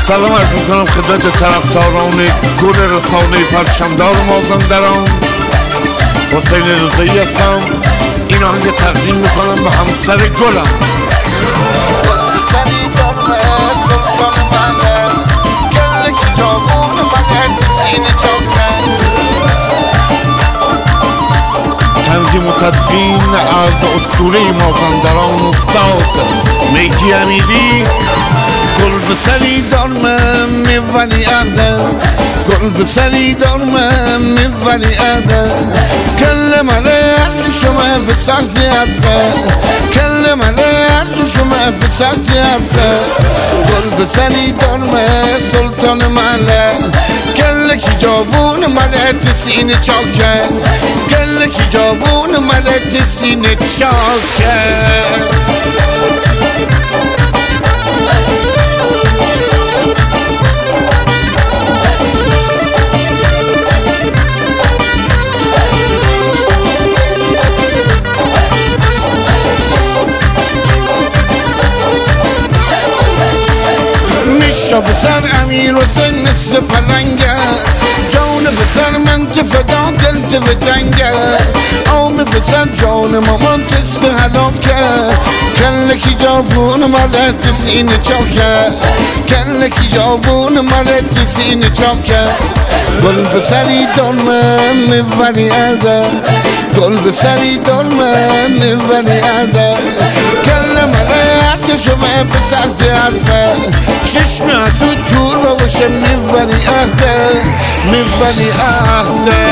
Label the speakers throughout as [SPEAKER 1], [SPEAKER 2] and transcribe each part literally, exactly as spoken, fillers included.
[SPEAKER 1] سلام عرض میکنم خدمت طرفداران گل رسانه پرچمدار مازندران. حسین رضایی هستم. این آهنگ تقدیم میکنم به همسر گلم. تنظیم و تدوین از اسطوره مازندران استاد میگی امیری. گل به سری دارمم میولی اهده، گل به سری دارمم میولی اهده. کل من ارز شما به سرد عرفه، کل من ارز شما به سرد عرفه. گل به سری دارمه سلطان مله، کل کی جوون ملت سینه چاکه، کل کی جوون ملت سینه چاکه. میشا بسر امیر حسین مثل پلنگه، جان بسر من که فدا دل که بدنگه. آم بسر جان مامان تست حلاکه، کل کی جاوون ملت سینه چاکه، کل کی جاوون ملت سینه چاکه. گل بسری دارمم میولی اده، گل بسری دارمم میولی اده. کل ملت شما به سرد عرفه، چشم از او دور باشه میولی اهده، میولی اهده.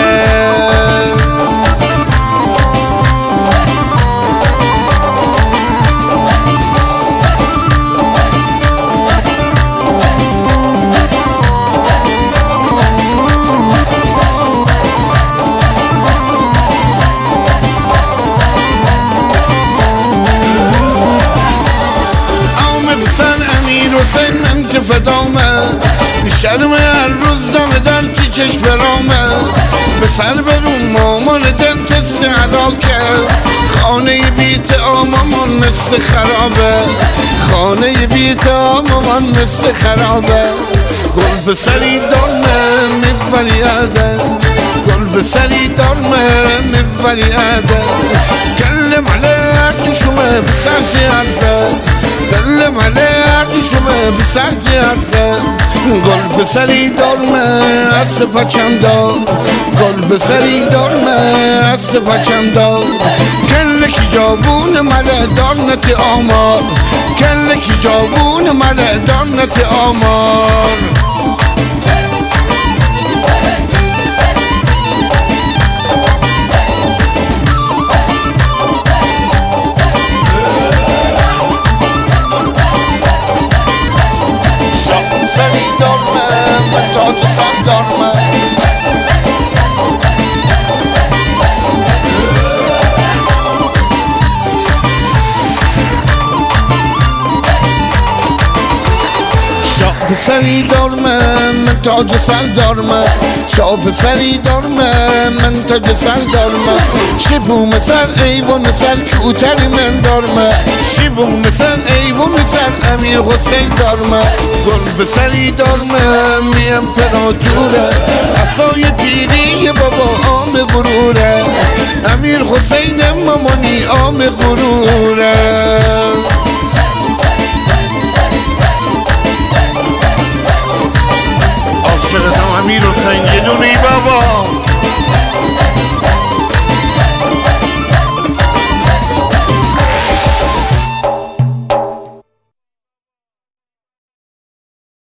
[SPEAKER 1] حسین من که فدامه، شرم هر روز دم در تی چشم برامه. به سر برون مامان دل تست علاکه، خانه بیت آمامان مثل خرابه، خانه بیت آمامان مثل خرابه. گل به سری دارمه میولی اده، گل به سری دارمه میولی اده. کل ملت شما به سرد عرفه، کل ملت شما به سرد عرفه. گل به سری دارمه از پرچمدار، گل به سری دارمه از پرچمدار. کل کی جاوون مله دارنت آمار، کل کی جاوون مله دارنت آمار. تاج سر دارمه، شاه به سری دارمه من تاج سر دارمه، شاه به سری دارمه من تاج سر دارمه. شبو مثل ایوان سر کوتری من دارمه، شبو مثل ایوان سر امیر حسین دارمه. گل به سری دارمه می امپراتوره، اصای پیری بابا آم غروره. امیر حسین مامانی آم غروره.